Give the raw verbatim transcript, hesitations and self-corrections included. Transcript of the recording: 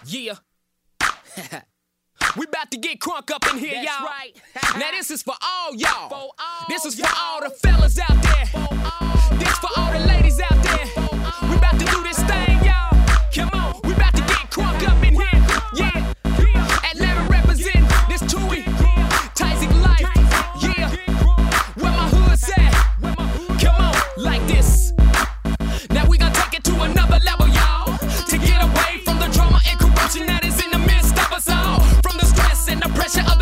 Yeah. We about to get crunk up in here, y'all. Right. Now this is for all y'all. For all This is y'all. for all the fellas out there. For all This for all the ladies out there. We about to do this thing, y'all. Come on, we about to get crunk up in here. Yeah. Atlanta represent this Tui. Tysic life. Yeah. Where my hood's at? Come on, like this. Now we gonna take it to another level, y'all. To get away from the drama and corruption that is in the midst of us all. From the stress and the pressure of